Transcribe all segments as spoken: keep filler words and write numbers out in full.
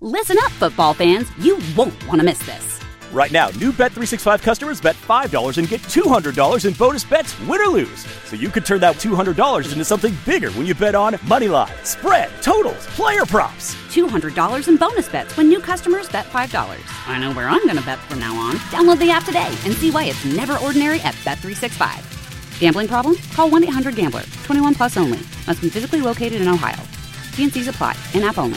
Listen up, football fans. You won't want to miss this. Right now, new Bet three sixty-five customers bet five dollars and get two hundred dollars in bonus bets, win or lose. So you could turn that two hundred dollars into something bigger when you bet on money line, spread, totals, player props. two hundred dollars in bonus bets when new customers bet five dollars. I know where I'm going to bet from now on. Download the app today and see why it's never ordinary at Bet three sixty-five. Gambling problem? Call one eight hundred gambler. twenty-one plus only. Must be physically located in Ohio. T and C's apply. In-app only.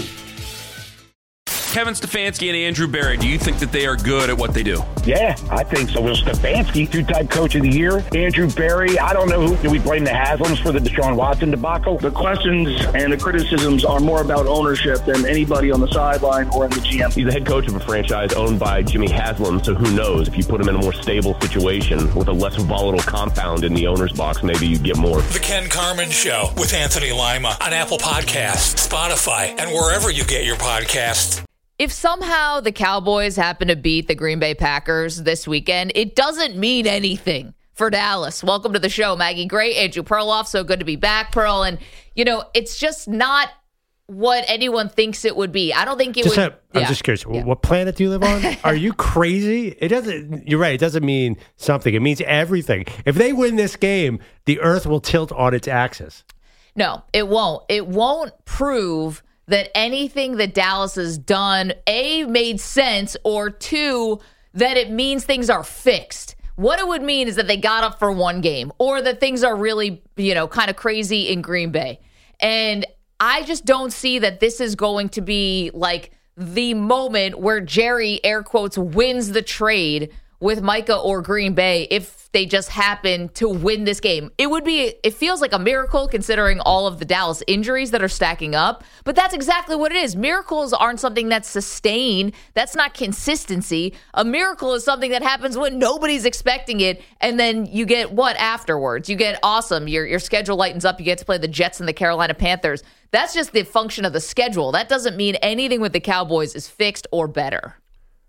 Kevin Stefanski and Andrew Berry, do you think that they are good at what they do? Yeah, I think so. Well, Stefanski, two-time coach of the year. Andrew Berry, I don't know who. Do we blame the Haslams for the Deshaun Watson debacle? The questions and the criticisms are more about ownership than anybody on the sideline or in the G M. He's the head coach of a franchise owned by Jimmy Haslam, so who knows? If you put him in a more stable situation with a less volatile compound in the owner's box, maybe you get more. The Ken Carman Show with Anthony Lima on Apple Podcasts, Spotify, and wherever you get your podcasts. If somehow the Cowboys happen to beat the Green Bay Packers this weekend, it doesn't mean anything for Dallas. Welcome to the show, Maggie Gray, Andrew Perloff. So good to be back, Pearl. And, you know, it's just not what anyone thinks it would be. I don't think it just would. Have, I'm yeah. just curious. Yeah. What planet do you live on? Are you crazy? It doesn't. You're right. It doesn't mean something. It means everything. If they win this game, the Earth will tilt on its axis. No, it won't. It won't prove that anything that Dallas has done, A, made sense, or two, that it means things are fixed. What it would mean is that they got up for one game, or that things are really, you know, kind of crazy in Green Bay. And I just don't see that this is going to be like the moment where Jerry, air quotes, wins the trade with Micah or Green Bay if they just happen to win this game. It would be, it feels like a miracle considering all of the Dallas injuries that are stacking up, but that's exactly what it is. Miracles aren't something that's sustained. That's not consistency. A miracle is something that happens when nobody's expecting it, and then you get what afterwards? You get awesome. Your, your schedule lightens up. You get to play the Jets and the Carolina Panthers. That's just the function of the schedule. That doesn't mean anything with the Cowboys is fixed or better.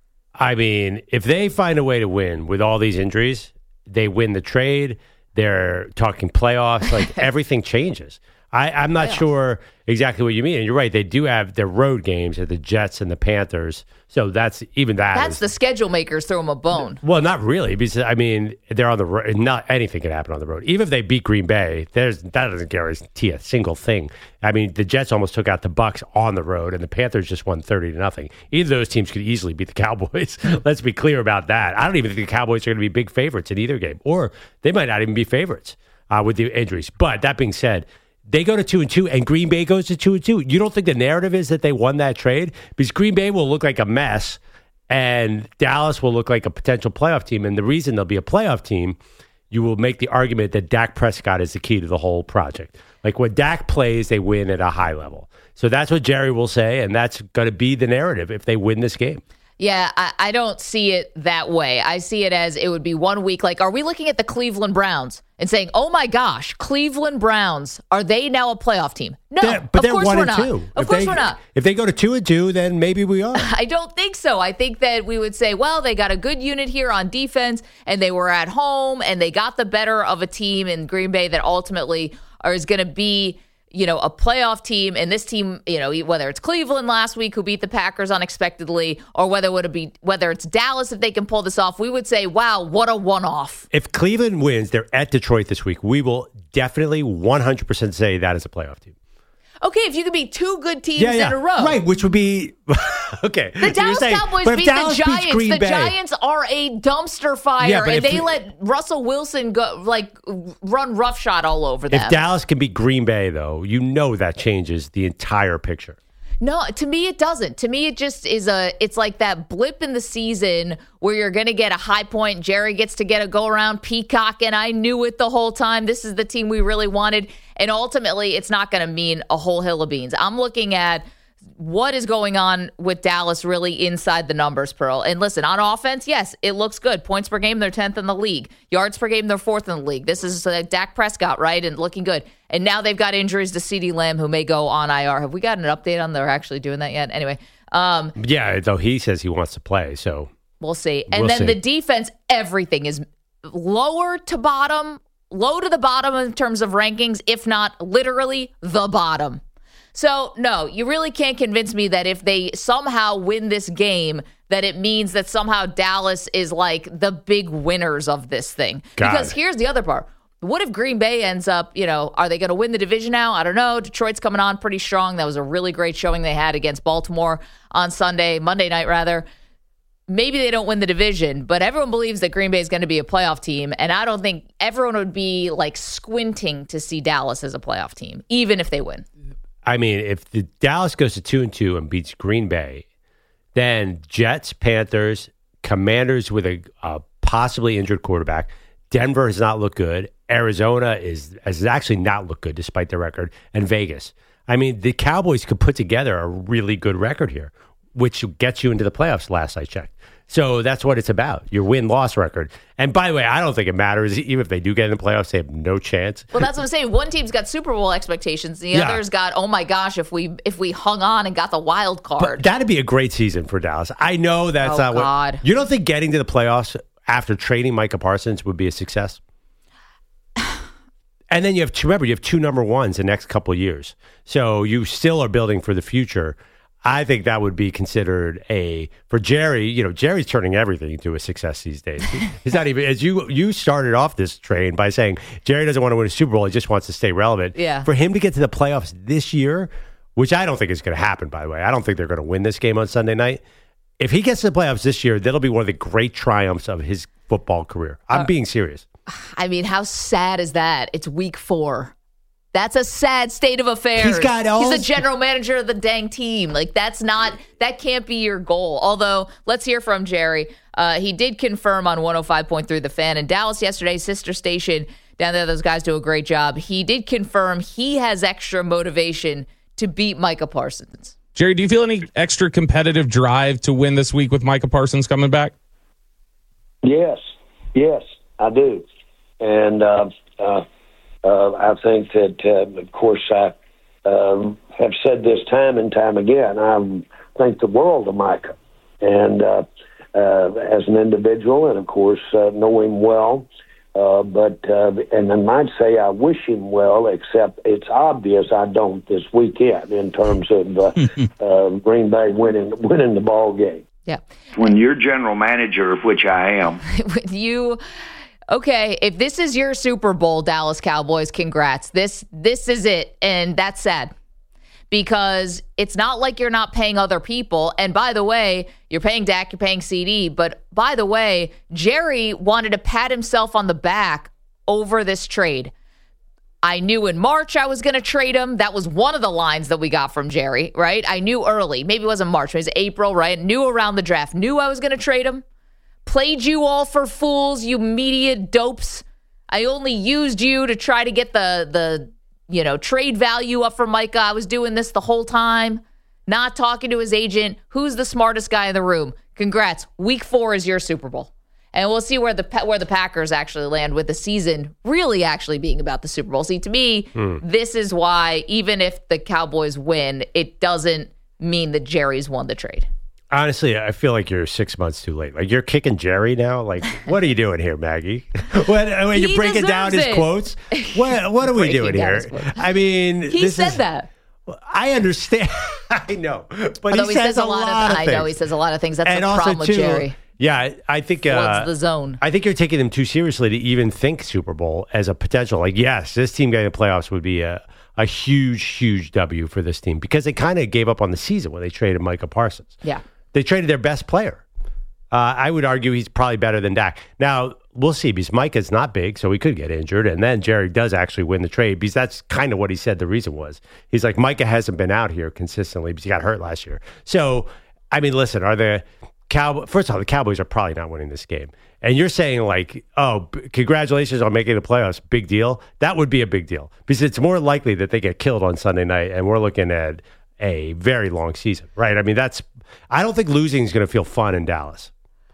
I mean, if they find a way to win with all these injuries, they win the trade. They're talking playoffs. Like, everything changes. I, I'm not playoffs. sure exactly what you mean. And you're right. They do have their road games at the Jets and the Panthers. So that's even that. That's is, the schedule makers throw them a bone. Well, not really. Because, I mean, they're on the road. Not anything can happen on the road. Even if they beat Green Bay, there's that doesn't guarantee a single thing. I mean, the Jets almost took out the Bucs on the road, and the Panthers just won thirty to nothing. Either of those teams could easily beat the Cowboys. Let's be clear about that. I don't even think the Cowboys are going to be big favorites in either game. Or they might not even be favorites uh, with the injuries. But that being said, they go to two and two, and Green Bay goes to two and two. You don't think the narrative is that they won that trade? Because Green Bay will look like a mess, and Dallas will look like a potential playoff team. And the reason they'll be a playoff team, you will make the argument that Dak Prescott is the key to the whole project. Like, when Dak plays, they win at a high level. So that's what Jerry will say, and that's going to be the narrative if they win this game. Yeah, I, I don't see it that way. I see it as it would be one week. Like, are we looking at the Cleveland Browns and saying, oh my gosh, Cleveland Browns, are they now a playoff team? No, they're, but of they're course one we're and not. two. Of if course they, we're not. If they go to two and two, then maybe we are. I don't think so. I think that we would say, well, they got a good unit here on defense, and they were at home, and they got the better of a team in Green Bay that ultimately are, is going to be, you know, a playoff team. And this team, you know, whether it's Cleveland last week who beat the Packers unexpectedly, or whether it would be whether it's Dallas, if they can pull this off, we would say, wow, what a one-off. If Cleveland wins, they're at Detroit this week. We will definitely one hundred percent say that is a playoff team. Okay, if you could beat two good teams yeah, yeah. in a row. Right, which would be, okay. The Dallas saying, Cowboys beat Dallas the Giants. Green The Bay, Giants are a dumpster fire, yeah, and they we, let Russell Wilson go like run roughshod all over them. If Dallas can beat Green Bay, though, you know that changes the entire picture. No, to me it doesn't. To me it just is a, it's like that blip in the season where you're going to get a high point. Jerry gets to get a go around peacock, and I knew it the whole time. This is the team we really wanted. And ultimately it's not going to mean a whole hill of beans. I'm looking at what is going on with Dallas really inside the numbers, Pearl. And listen, on offense, yes, it looks good. Points per game, they're tenth in the league. Yards per game, they're fourth in the league. This is uh, Dak Prescott, right? And looking good. And now they've got injuries to CeeDee Lamb, who may go on I R. Have we got an update on they're actually doing that yet? Anyway. Um, yeah, though he says he wants to play, so. We'll see. And we'll then see. the defense, everything is lower to bottom, low to the bottom in terms of rankings, if not literally the bottom. So, no, you really can't convince me that if they somehow win this game, that it means that somehow Dallas is like the big winners of this thing. God. Because here's the other part. What if Green Bay ends up, you know, are they going to win the division now? I don't know. Detroit's coming on pretty strong. That was a really great showing they had against Baltimore on Sunday, Monday night rather. Maybe they don't win the division, but everyone believes that Green Bay is going to be a playoff team, and I don't think everyone would be like squinting to see Dallas as a playoff team, even if they win. I mean, if the Dallas goes to two and two and beats Green Bay, then Jets, Panthers, Commanders with a, a possibly injured quarterback. Denver has not looked good. Arizona is has actually not looked good despite their record, and Vegas. I mean, the Cowboys could put together a really good record here, which gets you into the playoffs. Last I checked. So that's what it's about, your win-loss record. And by the way, I don't think it matters. Even if they do get in the playoffs, they have no chance. Well, that's what I'm saying. One team's got Super Bowl expectations. The Yeah. other's got, oh, my gosh, if we if we hung on and got the wild card. But that'd be a great season for Dallas. I know that's Oh, not what... God. You don't think getting to the playoffs after trading Micah Parsons would be a success? And then you have two, remember, you have two number ones the next couple of years. So you still are building for the future. I think that would be considered a, for Jerry, you know, Jerry's turning everything into a success these days. He's not even, as you you started off this train by saying Jerry doesn't want to win a Super Bowl, he just wants to stay relevant. Yeah. For him to get to the playoffs this year, which I don't think is going to happen, by the way. I don't think they're going to win this game on Sunday night. If he gets to the playoffs this year, that'll be one of the great triumphs of his football career. I'm uh, being serious. I mean, how sad is that? It's week four. That's a sad state of affairs. He's got all He's the general manager of the dang team. Like, that's not, that can't be your goal. Although, let's hear from Jerry. Uh, he did confirm on one oh five point three The Fan in Dallas yesterday, sister station down there. Those guys do a great job. He did confirm he has extra motivation to beat Micah Parsons. Jerry, do you feel any extra competitive drive to win this week with Micah Parsons coming back? Yes, yes, I do. And, uh, uh, Uh, I think that, uh, of course, I um, have said this time and time again. I think the world of Micah, and uh, uh, as an individual, and of course, uh, know him well. Uh, but uh, and I might say I wish him well, except it's obvious I don't this weekend in terms of uh, uh, Green Bay winning winning the ball game. Yeah, when you're general manager, of which I am, with you. Okay, if this is your Super Bowl, Dallas Cowboys, congrats. This this is it, and that's sad because it's not like you're not paying other people. And by the way, you're paying Dak, you're paying C D. But by the way, Jerry wanted to pat himself on the back over this trade. I knew in March I was going to trade him. That was one of the lines that we got from Jerry, right? I knew early. Maybe it wasn't March, it was April, right? Knew around the draft. Knew I was going to trade him. Played you all for fools, you media dopes. I only used you to try to get the, the you know, trade value up for Micah. I was doing this the whole time, not talking to his agent. Who's the smartest guy in the room? Congrats. Week four is your Super Bowl. And we'll see where the where the Packers actually land with the season really actually being about the Super Bowl. See, to me, mm. this is why even if the Cowboys win, it doesn't mean that Jerry's won the trade. Honestly, I feel like you're six months too late. Like, you're kicking Jerry now? Like, what are you doing here, Maggie? when when you're breaking down his it. quotes? What What are we doing here? I mean, he this said is, that. I understand. I know. But Although he, he says, says a lot, lot of, of things. I know he says a lot of things. That's and the also problem too, with Jerry. Yeah, I think uh, Floods the zone. I think you're taking them too seriously to even think Super Bowl as a potential. Like, yes, this team getting the playoffs would be a, a huge, huge W for this team because they kind of gave up on the season when they traded Micah Parsons. Yeah. They traded their best player. Uh, I would argue he's probably better than Dak. Now, we'll see because Micah's not big, so he could get injured. And then Jerry does actually win the trade because that's kind of what he said the reason was. He's like, Micah hasn't been out here consistently because he got hurt last year. So, I mean, listen, are the Cowboys, first of all, the Cowboys are probably not winning this game. And you're saying like, oh, b- congratulations on making the playoffs, big deal. That would be a big deal because it's more likely that they get killed on Sunday night and we're looking at a very long season, right? I mean, that's, I don't think losing is going to feel fun in Dallas.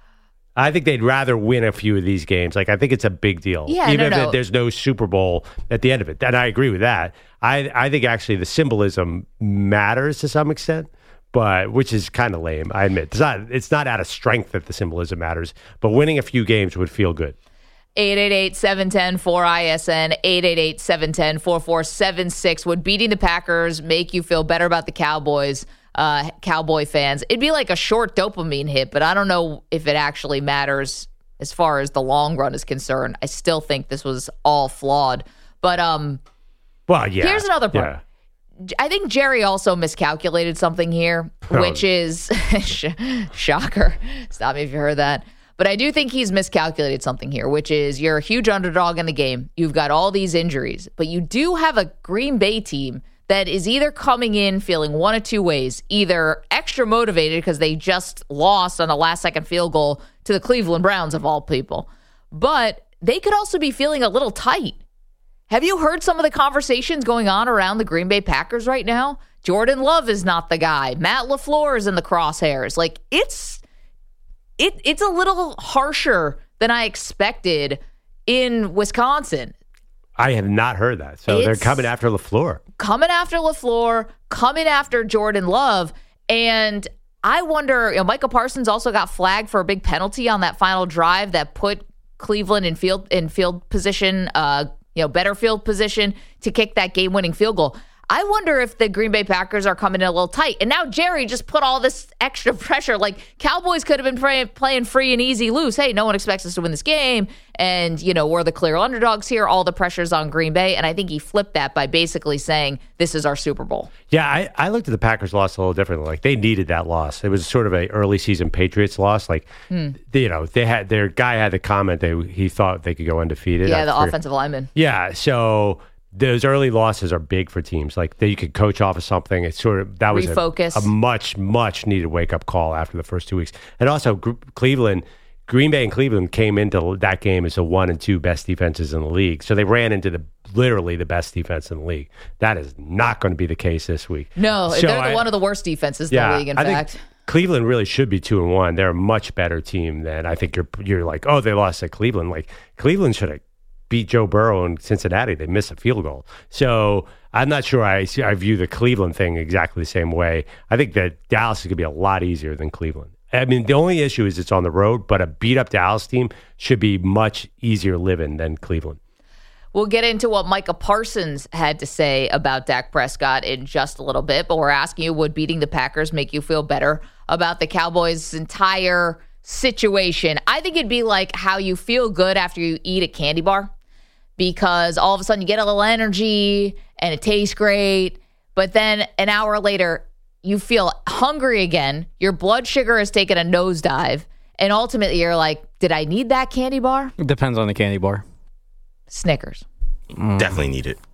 I think they'd rather win a few of these games. Like, I think it's a big deal. Yeah, even no, if no. there's no Super Bowl at the end of it. And I agree with that. I, I think actually the symbolism matters to some extent, but which is kind of lame, I admit. It's not, it's not out of strength that the symbolism matters, but winning a few games would feel good. eight eight eight, seven one zero, four I S N, eight eight eight, seven one zero, four four seven six. Would beating the Packers make you feel better about the Cowboys, uh, Cowboy fans? It'd be like a short dopamine hit, but I don't know if it actually matters as far as the long run is concerned. I still think this was all flawed. But um, well, yeah. Here's another part. Yeah. I think Jerry also miscalculated something here, which is shocker. Stop me if you heard that. But I do think he's miscalculated something here, which is you're a huge underdog in the game. You've got all these injuries, but you do have a Green Bay team that is either coming in feeling one of two ways, either extra motivated because they just lost on a last-second field goal to the Cleveland Browns, of all people, but they could also be feeling a little tight. Have you heard some of the conversations going on around the Green Bay Packers right now? Jordan Love is not the guy. Matt LaFleur is in the crosshairs. Like, it's... It it's a little harsher than I expected in Wisconsin. I have not heard that. So It's they're coming after LaFleur. Coming after LaFleur, coming after Jordan Love. And I wonder, you know, Micah Parsons also got flagged for a big penalty on that final drive that put Cleveland in field in field position, uh, you know, better field position to kick that game-winning field goal. I wonder if the Green Bay Packers are coming in a little tight. And now Jerry just put all this extra pressure. Like, Cowboys could have been play, playing free and easy loose. Hey, no one expects us to win this game. And, you know, we're the clear underdogs here. All the pressure's on Green Bay. And I think he flipped that by basically saying, this is our Super Bowl. Yeah, I, I looked at the Packers' loss a little differently. Like, they needed that loss. It was sort of a early season Patriots loss. Like, hmm. they, you know, they had their guy had the comment that he thought they could go undefeated. Yeah, the for, offensive lineman. Yeah, so... Those early losses are big for teams. Like, that you could coach off of something. It's sort of that was refocus. A, a much, much needed wake up call after the first two weeks. And also, G- Cleveland, Green Bay and Cleveland came into that game as the one and two best defenses in the league. So they ran into the literally the best defense in the league. That is not going to be the case this week. No, so they're the, I, one of the worst defenses in yeah, the league. In I fact, think Cleveland really should be two and one. They're a much better team than I think you're. You're like, oh, they lost at Cleveland. Like, Cleveland should have beat Joe Burrow in Cincinnati. They missed a field goal. So I'm not sure I I view the Cleveland thing exactly the same way. I think that Dallas is going to be a lot easier than Cleveland. I mean, the only issue is it's on the road, but a beat-up Dallas team should be much easier living than Cleveland. We'll get into what Micah Parsons had to say about Dak Prescott in just a little bit, but we're asking you, would beating the Packers make you feel better about the Cowboys' entire situation? I think it'd be like how you feel good after you eat a candy bar, because all of a sudden you get a little energy and it tastes great, but then an hour later you feel hungry again, your blood sugar has taken a nosedive, and ultimately you're like, did I need that candy bar? It depends on the candy bar. Snickers. Mm. Definitely need it.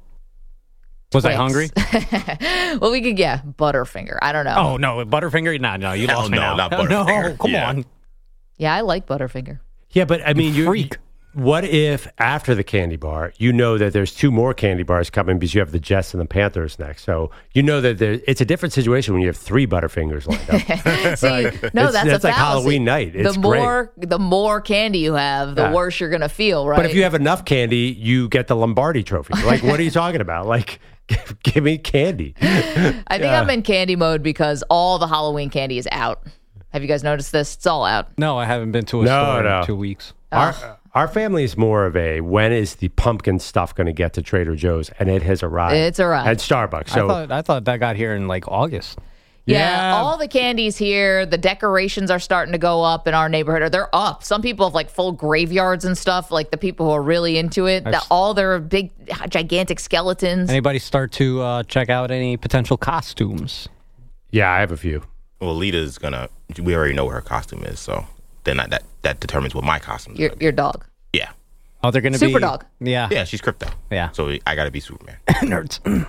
Was Twix. I hungry? Well, we could get Butterfinger. I don't know. Oh, no. Butterfinger? No, no. You Hell lost me no, now. not Butterfinger. No, come yeah. on. Yeah, I like Butterfinger. Yeah, but I mean, you you freak. What if after the candy bar, you know that there's two more candy bars coming because you have the Jets and the Panthers next. So you know that there, it's a different situation when you have three Butterfingers lined up. See, like, no, it's, that's, that's a like fallacy. Halloween night. It's the more, great. the more candy you have, the yeah. worse you're gonna feel, right? But if you have enough candy, you get the Lombardi Trophy. Like, what are you talking about? Like, give, give me candy. I think yeah. I'm in candy mode because all the Halloween candy is out. Have you guys noticed this? It's all out. No, I haven't been to a no, store no. in two weeks. Our, our family is more of a, when is the pumpkin stuff going to get to Trader Joe's? And it has arrived. It's arrived. And Starbucks. So I thought, I thought that got here in like August. Yeah, Yeah. all the candy's here. The decorations are starting to go up in our neighborhood, or they're up. Some people have like full graveyards and stuff, like the people who are really into it. The, all their big, gigantic skeletons. Anybody start to uh, check out any potential costumes? Yeah, I have a few. Well, Lita's gonna. We already know what her costume is, so then that that, that determines what my costume is. Your, your dog. Yeah. Oh, they're gonna Super be Super dog. Yeah. Yeah, she's crypto. Yeah. So I got to be Superman. Nerds.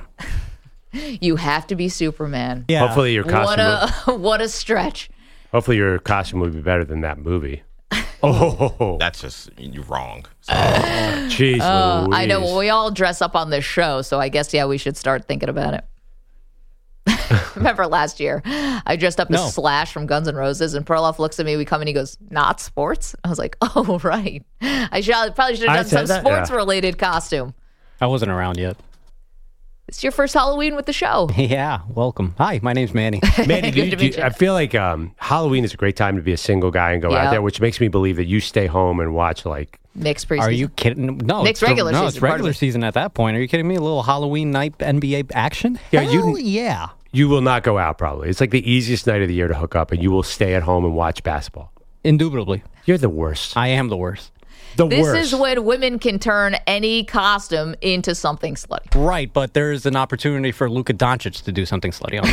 You have to be Superman. Yeah. Hopefully your costume. What a what a stretch. Hopefully your costume will be better than that movie. Oh, that's just you're wrong. So. Jeez, uh, Louise. I know. Well, we all dress up on this show, so I guess yeah, we should start thinking about it. Remember last year, I dressed up as No. Slash from Guns N' Roses, and Perloff looks at me. We come and he goes, "Not sports." I was like, "Oh right." I should probably should I have done said some that, sports yeah. related costume. I wasn't around yet. It's your first Halloween with the show. Yeah, welcome. Hi, my name's Manny. Manny, do Good you, to do meet you, you. I feel like um, Halloween is a great time to be a single guy and go Yeah. out there, which makes me believe that you stay home and watch like. Mixed preseason. Are you kidding? No, Nick's it's regular no, season, it's pardon regular me. season at that point. Are you kidding me? A little Halloween night N B A action? Yeah, Hell you- yeah. You will not go out probably. It's like the easiest night of the year to hook up, and you will stay at home and watch basketball. Indubitably. You're the worst. I am the worst. The This worst. is when women can turn any costume into something slutty. Right, but there's an opportunity for Luka Doncic to do something slutty on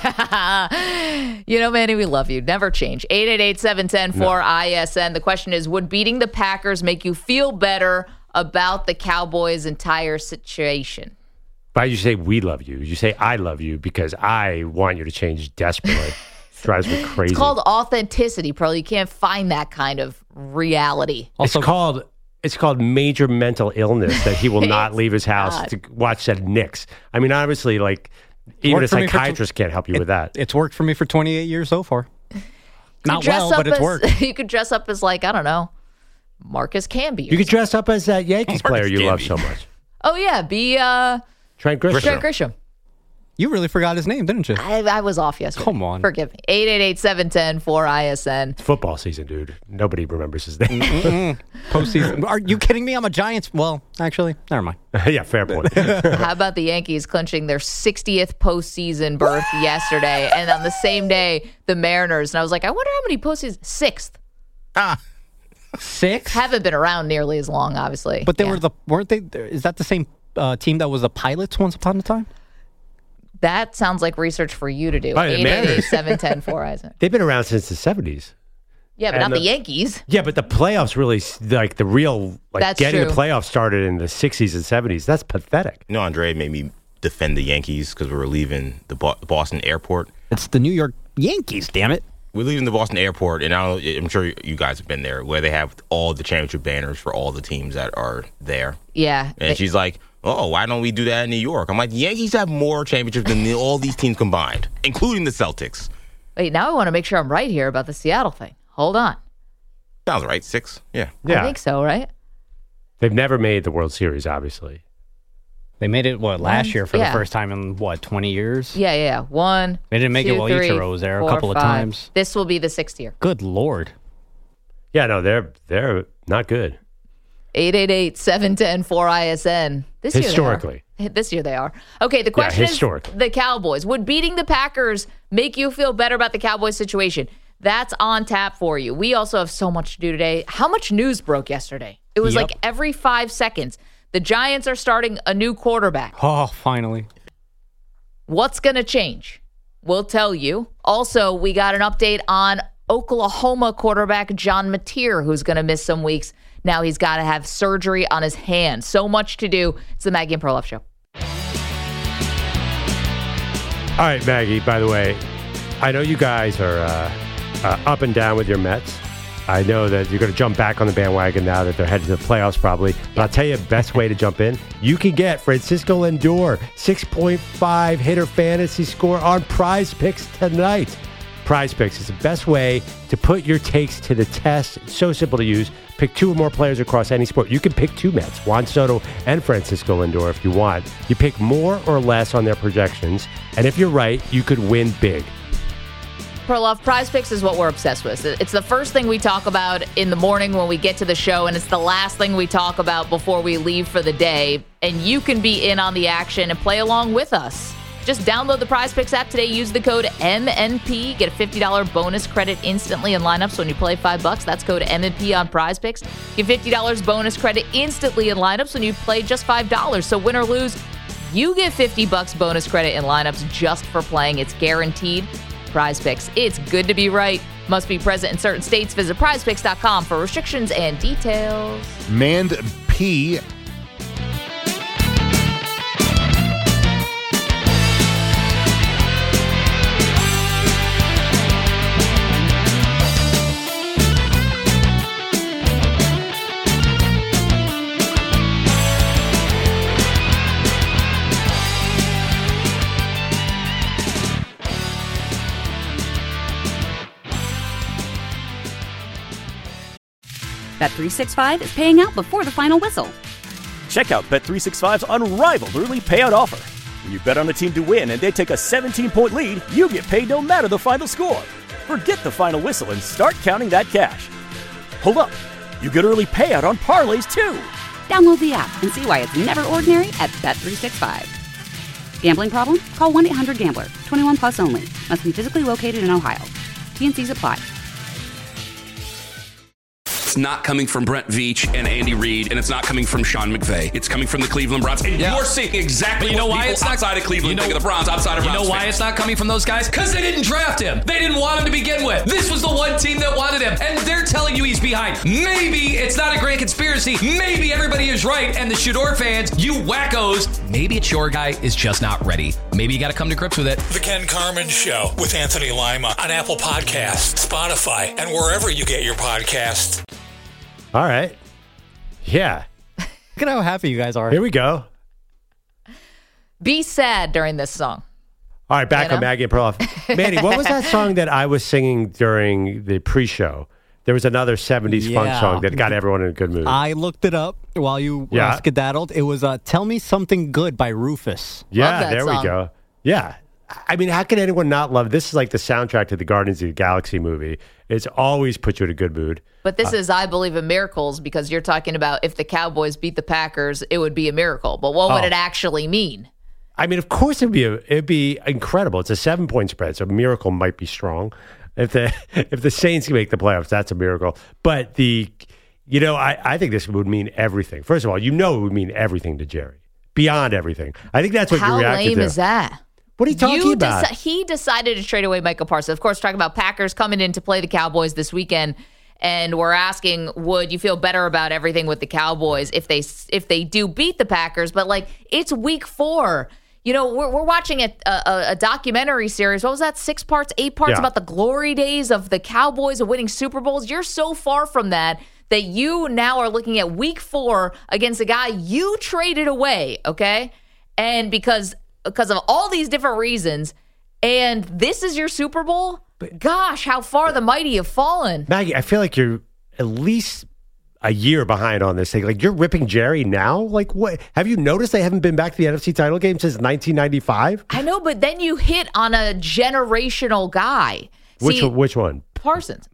the court. You know, Manny, we love you. Never change. eight eight eight, seven one zero, four I S N. The question is, would beating the Packers make you feel better about the Cowboys' entire situation? Why you say we love you? You say I love you because I want you to change desperately. Drives me crazy. It's called authenticity, Pearl. You can't find that kind of reality. It's called it's called major mental illness that he will not It's leave his house not. to watch said Knicks. I mean, obviously, like even a Worked for me for psychiatrist tw- can't help you it- with that. It's worked for me for twenty-eight years so far. Not Dress well, up but it's as- worked. You could dress up as, like, I don't know, Marcus Camby. You could dress up as that Yankees Marcus player you love Camby. so much, Oh, yeah. Be uh, Trent Grisham. Trent Grisham. You really forgot his name, didn't you? I, I was off yesterday. Come on. Forgive me. eight eight eight, seven one zero, four I S N. It's football season, dude. Nobody remembers his name. Mm-mm. Postseason. Are you kidding me? I'm a Giants. Well, actually, never mind. Yeah, fair point. How about the Yankees clinching their sixtieth postseason berth yesterday, and on the same day, the Mariners? And I was like, I wonder how many postseasons. Sixth. Ah, Six? Haven't been around nearly as long, obviously. But they Yeah. were the weren't they? Is that the same uh, team that was the Pilots once upon a time? That sounds like research for you to do. Oh, the eight eight eight, Mariners. seven one zero, four I S N. They've been around since the seventies. Yeah, but And not the the- Yankees. Yeah, but the playoffs really, like the real, like That's getting true. the playoffs started in the sixties and seventies. That's pathetic. you know, Andre made me defend the Yankees because we were leaving the Bo- Boston airport. It's the New York Yankees. Damn it! We're leaving the Boston airport, and I don't, I'm sure you guys have been there, where they have all the championship banners for all the teams that are there. Yeah. And They- she's like, oh, why don't we do that in New York? I'm like, the Yankees have more championships than the, all these teams combined, including the Celtics. Wait, now I want to make sure I'm right here about the Seattle thing. Hold on. Sounds right, six. Yeah. Yeah, I think so, right? they've never made the World Series, obviously. They made it what last One- year for yeah. the first time in what twenty years? Yeah, yeah, yeah. One. They didn't make it two, while three, Ichiro was there a four, couple of five. times. This will be the sixth year. Good lord! Yeah, no, they're they're not good. eight eight eight, seven one zero, four I S N. This Historically. year they are. This year they are. Okay, the question is historically. the Cowboys. Would beating the Packers make you feel better about the Cowboys situation? That's on tap for you. We also have so much to do today. How much news broke yesterday? It was Yep. like every five seconds. The Giants are starting a new quarterback. Oh, finally! What's going to change? We'll tell you. Also, we got an update on Oklahoma quarterback John Mateer, who's going to miss some weeks. Now he's got to have surgery on his hand. So much to do. It's the Maggie and Perloff Show. All right, Maggie, by the way, I know you guys are uh, uh, up and down with your Mets. I know that you're going to jump back on the bandwagon now that they're headed to the playoffs probably. But I'll tell you the best way to jump in. You can get Francisco Lindor, six point five hitter fantasy score on Prize Picks tonight. Prize Picks is the best way to put your takes to the test. It's so simple to use. Pick two or more players across any sport. You can pick two Mets, Juan Soto and Francisco Lindor if you want. You pick more or less on their projections. And if you're right, you could win big. Perloff, Prize Picks is what we're obsessed with. It's the first thing we talk about in the morning when we get to the show, and it's the last thing we talk about before we leave for the day. And you can be in on the action and play along with us. Just download the Prize Picks app today. Use the code M N P. Get a fifty dollars bonus credit instantly in lineups when you play five bucks. That's code M N P on Prize Picks. Get fifty dollars bonus credit instantly in lineups when you play just five dollars. So win or lose, you get fifty bucks bonus credit in lineups just for playing. It's guaranteed. Prize Picks. It's good to be right. Must be present in certain states. Visit prize picks dot com for restrictions and details. Mand P. Bet three sixty-five is paying out before the final whistle. Check out Bet three sixty-five's unrivaled early payout offer. When you bet on a team to win and they take a seventeen-point lead, you get paid no matter the final score. Forget the final whistle and start counting that cash. Hold up. You get early payout on parlays, too. Download the app and see why it's never ordinary at Bet three sixty-five. Gambling problem? Call one eight hundred gambler. twenty-one plus only. Must be physically located in Ohio. T N Cs apply. It's not coming from Brent Veach and Andy Reid, and it's not coming from Sean McVay. It's coming from the Cleveland Browns. And yeah. you're seeing exactly you know what why people it's not, outside of Cleveland you know, think of the Browns, outside of You Browns know why fans. it's not coming from those guys? Because they didn't draft him. They didn't want him to begin with. This was the one team that wanted him, and they're telling you he's behind. Maybe it's not a grand conspiracy. Maybe everybody is right, and the Shador fans, you wackos, maybe it's your guy is just not ready. Maybe you got to come to grips with it. The Ken Carman Show with Anthony Lima on Apple Podcasts, Spotify, and wherever you get your podcasts. All right. Yeah. Look at how happy you guys are. Here we go. Be sad during this song. All right, back you know? on Maggie and Perloff. Manny, what was that song that I was singing during the pre-show? There was another seventies Yeah. funk song that got everyone in a good mood. I looked it up while you Yeah. uh, skedaddled. It was uh, Tell Me Something Good by Rufus. Yeah, there song. we go. Yeah. I mean, how can anyone not love this? Is like the soundtrack to the Guardians of the Galaxy movie. It's always put you in a good mood. But this Uh, is I Believe in Miracles because you're talking about if the Cowboys beat the Packers, it would be a miracle. But what would Oh. it actually mean? I mean, of course it'd be a, it'd be incredible. It's a seven point spread, so a miracle might be strong. If the if the Saints can make the playoffs, that's a miracle. But the you know, I, I think this would mean everything. First of all, you know it would mean everything to Jerry. Beyond everything. I think that's what How you reacted lame to. is that? What are you talking You about? deci- he decided to trade away Micah Parsons. Of course, talking about Packers coming in to play the Cowboys this weekend, and we're asking, would you feel better about everything with the Cowboys if they if they do beat the Packers? But like, it's week four. You know, we're, we're watching a, a, a documentary series. What was that? Six parts, eight parts Yeah. about the glory days of the Cowboys and winning Super Bowls. You're so far from that that you now are looking at week four against a guy you traded away. Okay, and because. Because of all these different reasons, and this is your Super Bowl? Gosh, how far the mighty have fallen. Maggie, I feel like you're at least a year behind on this thing. Like, you're ripping Jerry now? Like, what? Have you noticed they haven't been back to the N F C title game since nineteen ninety-five? I know, but then you hit on a generational guy. Which, See, which one? Parsons.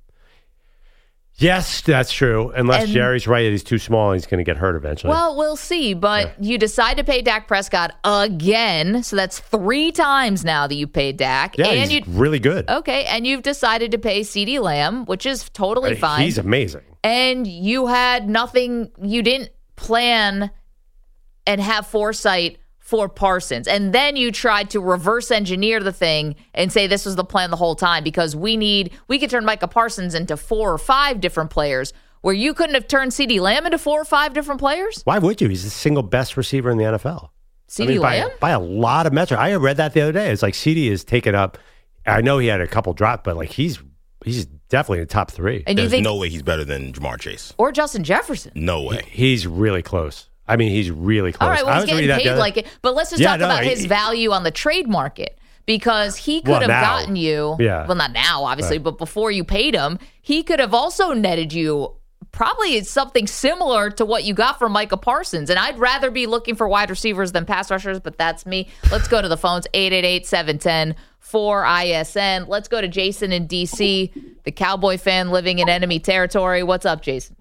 Yes, that's true. Unless And- Jerry's right, he's too small and he's going to get hurt eventually. Well, we'll see. But you decide to pay Dak Prescott again. So that's three times now that you paid Dak. yeah, and he's you really good. Okay, and you've decided to pay CeeDee Lamb, which is totally Uh, fine. He's amazing. And you had nothing, you didn't plan and have foresight for Parsons. And then you tried to reverse engineer the thing and say this was the plan the whole time because we need, we could turn Micah Parsons into four or five different players where you couldn't have turned CeeDee Lamb into four or five different players? Why would you? He's the single best receiver in the N F L. CeeDee I mean, by, Lamb? by a lot of metrics. I read that the other day. It's like CeeDee is taken up. I know he had a couple drops, but like he's he's definitely in the top three. And you There's think- no way he's better than Jamar Chase. Or Justin Jefferson. No way. He's really close. I mean, he's really close. All right, well, I he's was getting reading that the paid other- like it. But let's just Yeah, talk no, about he- his value on the trade market because he could Well, have now. gotten you, Yeah. well, not now, obviously, Right. but before you paid him, he could have also netted you probably something similar to what you got from Micah Parsons. And I'd rather be looking for wide receivers than pass rushers, but that's me. Let's go to the phones, eight eight eight, seven one zero, four I S N. Let's go to Jason in D C, the Cowboy fan living in enemy territory. What's up, Jason?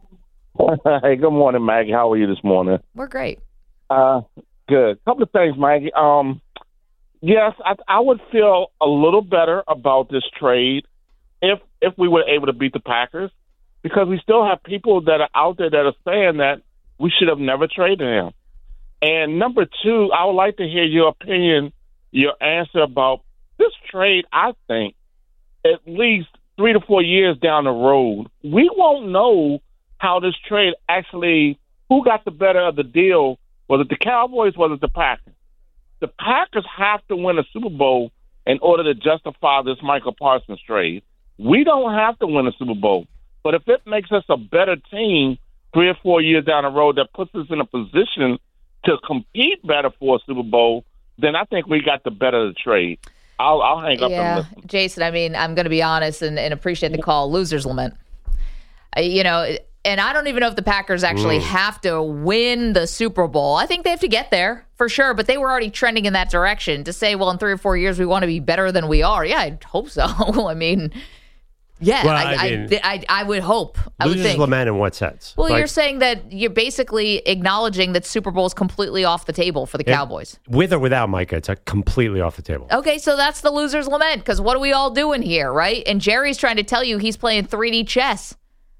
Hey, good morning, Maggie. How are you this morning? We're great. Uh, good. Couple of things, Maggie. Um, yes, I, I would feel a little better about this trade if if we were able to beat the Packers, because we still have people that are out there that are saying that we should have never traded him. And number two, I would like to hear your opinion, your answer about this trade. I think at least three to four years down the road, we won't know how this trade actually, who got the better of the deal. Was it the Cowboys? Was it the Packers? The Packers have to win a Super Bowl in order to justify this Micah Parsons trade. We don't have to win a Super Bowl. But if it makes us a better team three or four years down the road that puts us in a position to compete better for a Super Bowl, then I think we got the better of the trade. I'll, I'll hang up Yeah, and listen. Jason, I mean, I'm going to be honest and, and appreciate the call. Loser's lament. I, you know, And I don't even know if the Packers actually Mm. have to win the Super Bowl. I think they have to get there for sure, but they were already trending in that direction. To say, well, in three or four years we want to be better than we are. Yeah, I hope so. I mean, yeah, Well, I, I I, mean- I, I would hope. I would Losers think. lament in what sense? Well, Like, you're saying that you're basically acknowledging that Super Bowl is completely off the table for the it- Cowboys. with or without Micah, it's a completely off the table. Okay, so that's the loser's lament, because what are we all doing here, right? And Jerry's trying to tell you he's playing three D chess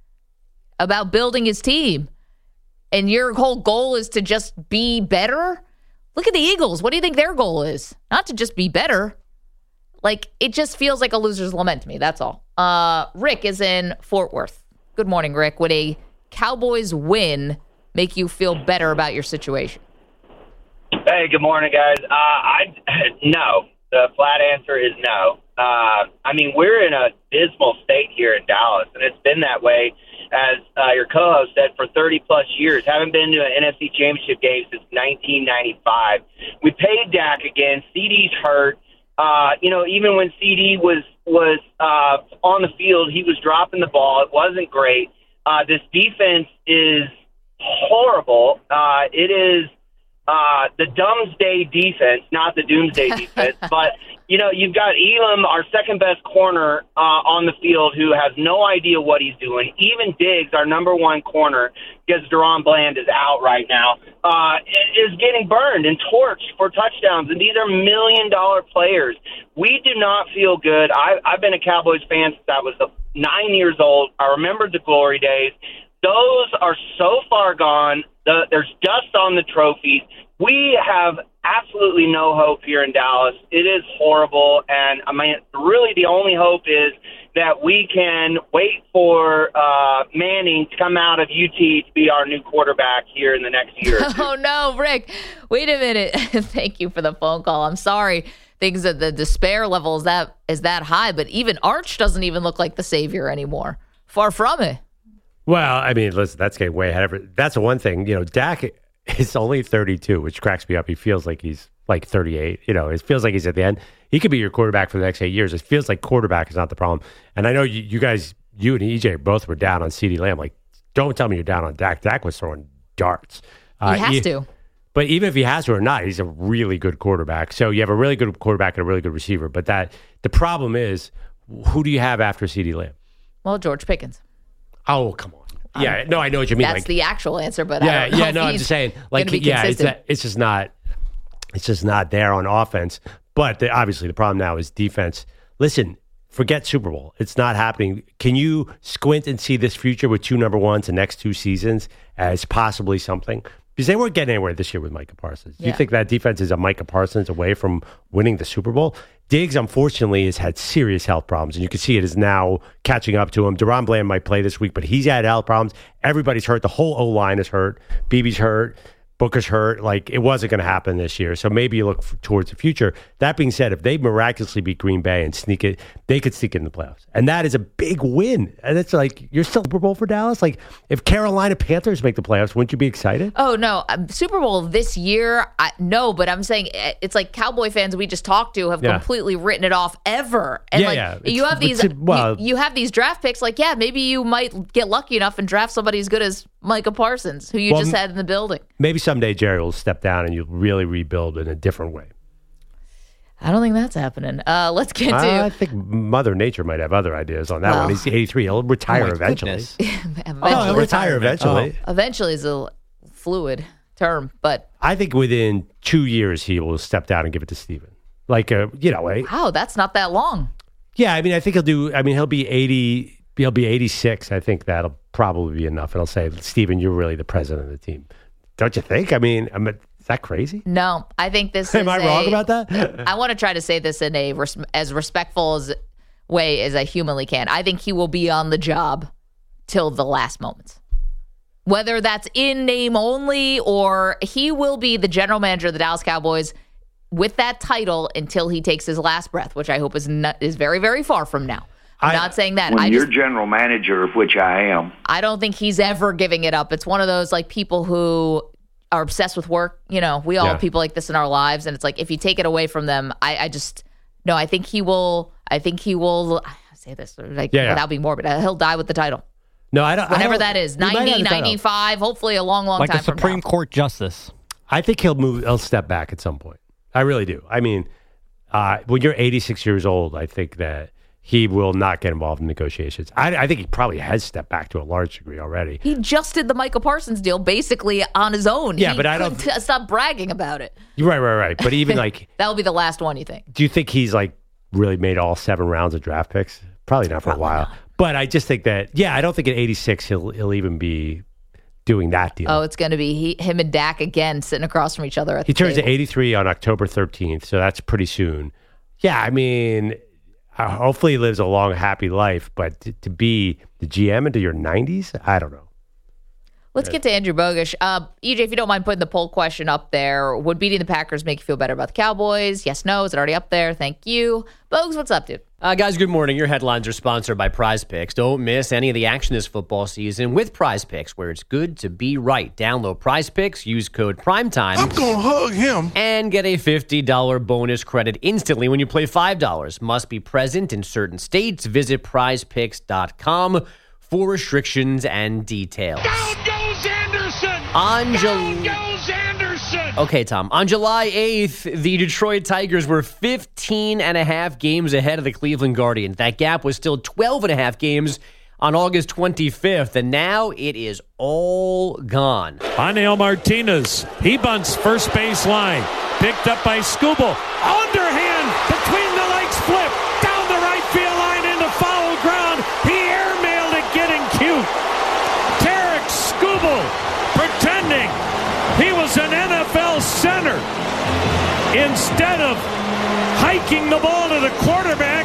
about building his team. And your whole goal is to just be better? Look at the Eagles. What do you think their goal is? Not to just be better. Like, it just feels like a loser's lament to me. That's all. Uh, Rick is in Fort Worth. Good morning, Rick. Would a Cowboys win make you feel better about your situation? Hey, good morning, guys. Uh, I no. The flat answer is no. Uh, I mean, we're in a dismal state here in Dallas, and it's been that way, as uh, your co-host said, for thirty plus years. Haven't been to an N F C Championship game since nineteen ninety-five. We paid Dak again. C D's hurt. Uh, you know, even when C D was was uh, on the field, he was dropping the ball. It wasn't great. Uh, this defense is horrible. Uh, it is uh, the Doomsday defense, not the Doomsday defense. But, you know, you've got Elam, our second-best corner uh, on the field, who has no idea what he's doing. Even Diggs, our number one corner, because Deron Bland is out right now, uh, is getting burned and torched for touchdowns. And these are million-dollar players. We do not feel good. I, I've been a Cowboys fan since I was nine years old. I remember the glory days. Those are so far gone. The, there's dust on the trophies. We have absolutely no hope here in Dallas. It is horrible, and I mean, really the only hope is that we can wait for uh, Manning to come out of U T to be our new quarterback here in the next year or two. Oh, no, Rick. Wait a minute. Thank you for the phone call. I'm sorry. Things that the despair level is that is that high, but even Arch doesn't even look like the savior anymore. Far from it. Well, I mean, listen, that's getting way ahead of it. That's the one thing. You know, Dak is only thirty-two, which cracks me up. He feels like he's like thirty-eight. You know, it feels like he's at the end. He could be your quarterback for the next eight years. It feels like quarterback is not the problem. And I know you, you guys, you and E J both were down on CeeDee Lamb. Like, don't tell me you're down on Dak. Dak was throwing darts. Uh, he has he, to. But even if he has to or not, he's a really good quarterback. So you have a really good quarterback and a really good receiver. But that the problem is, who do you have after CeeDee Lamb? Well, George Pickens. Oh, come on. Yeah, no, I know what you mean. That's like, the actual answer, but yeah, I don't know yeah, if no, I'm he's just saying, like, gonna be yeah, it's, consistent. a, it's just not, it's just not there on offense. But the, obviously, the problem now is defense. Listen, forget Super Bowl; it's not happening. Can you squint and see this future with two number ones the next two seasons as possibly something? Because they weren't getting anywhere this year with Micah Parsons. Do you Yeah. think that defense is a Micah Parsons away from winning the Super Bowl? Diggs, unfortunately, has had serious health problems, and you can see it is now catching up to him. Deron Bland might play this week, but he's had health problems. Everybody's hurt. The whole O-line is hurt. B B's hurt. Booker's hurt. Like, it wasn't going to happen this year, so maybe you look f- towards the future. That being said, if they miraculously beat Green Bay and sneak it, they could sneak it in the playoffs, and that is a big win. And it's like, you're still Super Bowl for Dallas? Like, if Carolina Panthers make the playoffs, wouldn't you be excited? Oh, no. Um, Super Bowl this year, I, no, but I'm saying uh, it's like Cowboy fans we just talked to have Yeah. completely written it off ever. And Yeah, like yeah. you It's- have these it's- well- you, you have these draft picks, like, yeah, maybe you might get lucky enough and draft somebody as good as Micah Parsons, who you Well, just had in the building. Maybe someday Jerry will step down and you'll really rebuild in a different way. I don't think that's happening. Uh, let's get to I think Mother Nature might have other ideas on that Well- one. He's eighty-three. He'll retire Oh, my eventually. goodness. eventually. Oh, he'll retire eventually. Eventually is a fluid term, but I think within two years he will step down and give it to Steven. Like, uh, you know, eh? wow, that's not that long. Yeah, I mean, I think he'll do. I mean, he'll be eighty. He'll be eighty-six. I think that'll probably be enough. And I'll say, Steven, you're really the president of the team, don't you think? I mean, I'm, is that crazy? No, I think this Am is I a- wrong about that? I want to try to say this in a res- as respectful as way as I humanly can. I think he will be on the job till the last moments. Whether that's in name only or he will be the general manager of the Dallas Cowboys with that title until he takes his last breath, which I hope is not, is very, very far from now. I'm I- not saying that. When I you're just general manager, of which I am, I don't think he's ever giving it up. It's one of those like people who are obsessed with work. You know, we all Yeah. have people like this in our lives, and it's like if you take it away from them, I, I just no. I think he will. I think he will. I say this like Yeah, yeah. without being morbid. He'll die with the title. No, I don't. Whenever I don't, that is, he might ninety, have that up. ninety-five, hopefully a long, long like time a Supreme Court justice. I think he'll move. He'll step back at some point. I really do. I mean, uh, when you're eighty-six years old, I think that he will not get involved in negotiations. I, I think he probably has stepped back to a large degree already. He just did the Micah Parsons deal basically on his own. Yeah, he but I don't couldn't t- stop bragging about it. Right, right, right. But even like, That'll be the last one, you think? do you think he's like really made all seven rounds of draft picks? Probably not for Probably a while. not. But I just think that, yeah, I don't think at eighty-six he'll he'll even be doing that deal. Oh, it's going to be he, him and Dak again sitting across from each other at He the turns table. to eighty-three on October thirteenth, so that's pretty soon. Yeah, I mean, uh, hopefully he lives a long, happy life, but to, to be the G M into your nineties, I don't know. Let's get to Andrew Bogusch. Uh, E J, if you don't mind putting the poll question up there, would beating the Packers make you feel better about the Cowboys? Yes, no. Is it already up there? Thank you. Bogues, what's up, dude? Uh, guys, good morning. Your headlines are sponsored by Prize Picks. Don't miss any of the action this football season with Prize Picks, where it's good to be right. Download Prize Picks, use code PRIMETIME. I'm going to hug him. And get a fifty dollars bonus credit instantly when you play five dollars. Must be present in certain states. Visit prize picks dot com for restrictions and details. Down goes Anderson. On Down goes Anderson. Okay, Tom. On July eighth, the Detroit Tigers were fifteen and a half games ahead of the Cleveland Guardians. That gap was still twelve and a half games on August twenty-fifth, and now it is all gone. Aniel Martinez, he bunts first base line. Picked up by Skubal. Underhand between the legs, flip down the right field line into foul ground. He airmailed it, getting cute. Tarek Skubal pretending he was an N F L center. Instead of hiking the ball to the quarterback,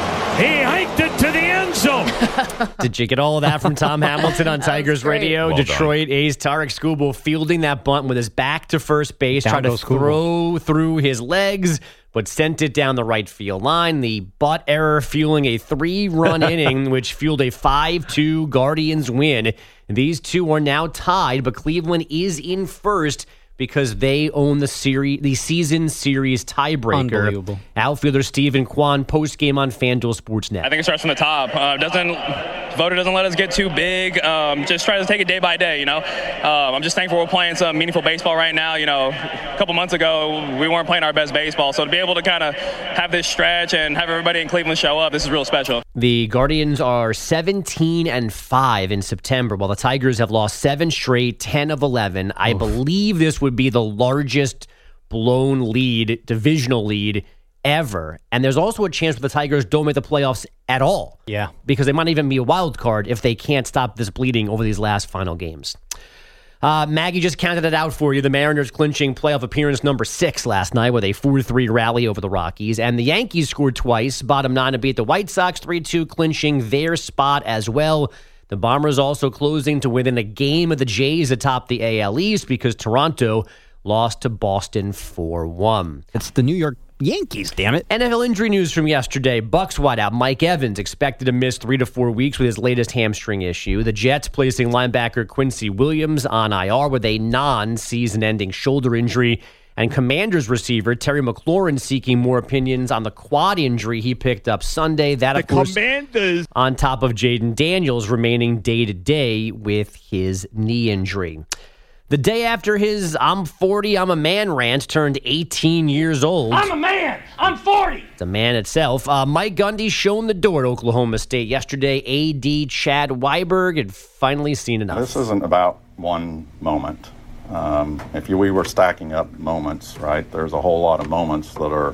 he hiked it to the end zone. Did you get all of that from Tom Hamilton on Tigers great. Radio? Well Detroit A's Tarek Skubal fielding that bunt with his back to first base, Down trying to goes Skubal. throw through his legs, but sent it down the right field line. The butt error fueling a three-run inning, which fueled a five two Guardians win. These two are now tied, but Cleveland is in first because they own the series, the season series tiebreaker. Unbelievable. Outfielder Stephen Kwan postgame on FanDuel Sportsnet. I think it starts from the top. Uh, doesn't voter doesn't let us get too big. Um, just try to take it day by day. You know, um, I'm just thankful we're playing some meaningful baseball right now. You know, a couple months ago we weren't playing our best baseball, so to be able to kind of have this stretch and have everybody in Cleveland show up, this is real special. The Guardians are seventeen and five in September, while the Tigers have lost seven straight, ten of eleven. I Oof. believe this would be the largest blown lead, divisional lead ever. And there's also a chance that the Tigers don't make the playoffs at all. Yeah. Because they might even be a wild card if they can't stop this bleeding over these last final games. Uh, Maggie just counted it out for you. The Mariners clinching playoff appearance number six last night with a four three rally over the Rockies. And the Yankees scored twice, bottom nine to beat the White Sox three two, clinching their spot as well. The Bombers also closing to within a game of the Jays atop the A L East because Toronto lost to Boston four one. It's the New York Yankees, damn it. N F L injury news from yesterday. Bucks wideout Mike Evans expected to miss three to four weeks with his latest hamstring issue. The Jets placing linebacker Quincy Williams on I R with a non-season-ending shoulder injury. And Commanders receiver Terry McLaurin seeking more opinions on the quad injury he picked up Sunday. That, of the course, Commanders. on top of Jaden Daniels remaining day-to-day with his knee injury. The day after his I'm forty, I'm a man rant turned eighteen years old. I'm a man. I'm forty. It's a man itself. Uh, Mike Gundy shown the door at Oklahoma State yesterday. A D Chad Weiberg had finally seen enough. This isn't about one moment. Um, if you, we were stacking up moments, right, there's a whole lot of moments that are